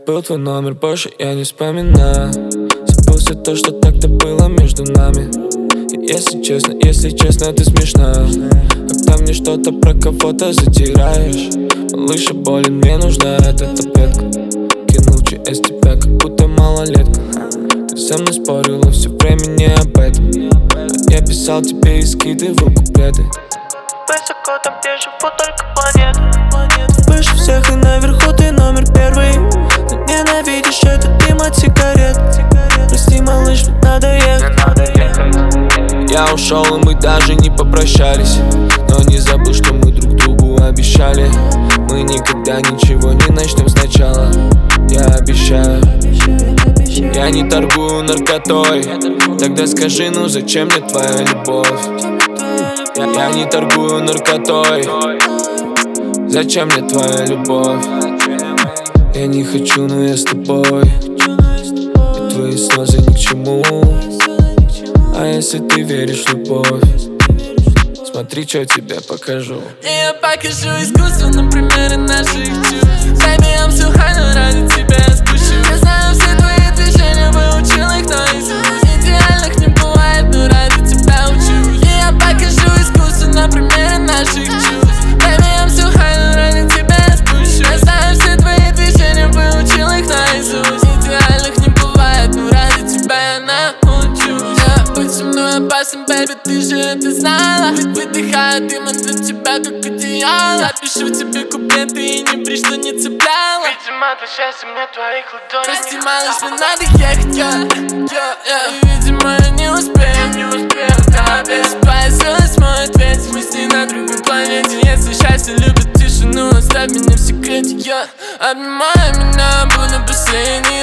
Был твой номер, больше я не вспоминаю. Забыл все то, что так-то было между нами. И если честно, ты смешная. Когда мне что-то про кого-то затираешь. Малыша, болен, мне нужна эта таблетка. Кинул через тебя, как будто малолетка. Ты со мной спорила все время не об этом. А я писал тебе и скидывал куплеты. Высоко там, где живут только планеты. Выше всех и наверху ты номер первый. Ты ненавидишь этот дым от сигарет. Прости, малыш, мне надо ехать. Я ушел, и мы даже не попрощались. Но не забыл, что мы друг другу обещали. Мы никогда ничего не начнем сначала. Я обещаю. Я не торгую наркотой. Тогда скажи, ну зачем мне твоя любовь? Я не торгую наркотой. Зачем мне твоя любовь? Я не хочу, но я с тобой. И твои слезы ни к чему. А если ты веришь в любовь, смотри, что тебе покажу. Я покажу искусственно примеры наших чувств. Baby, I'm so high, но ради тебя я спущу. Я знаю все твои движения, выучил их наизусть. Идеальных не бывает, но ради тебя учусь. И я покажу искусственно примеры наших чувств. Baby, I'm so high, но ради тебя я спущу. Я знаю все твои движения, выучил их наизусть. Идеальных не бывает, но ради тебя я научусь. Быть со мной опасен, baby, ты же это знала. Выдыхаю дым от тебя, как одеяло. Запишу тебе куплеты и не при что не цепляла. Видимо, для счастья мне твоих ладоней. Прости, малыш, мне надо ехать, И, видимо, я не успею, Да, бесполезность мой ответ. Мы с ней на другой планете. Если счастье любит тишину, оставь меня в секрете, Обнимай меня, буду последний.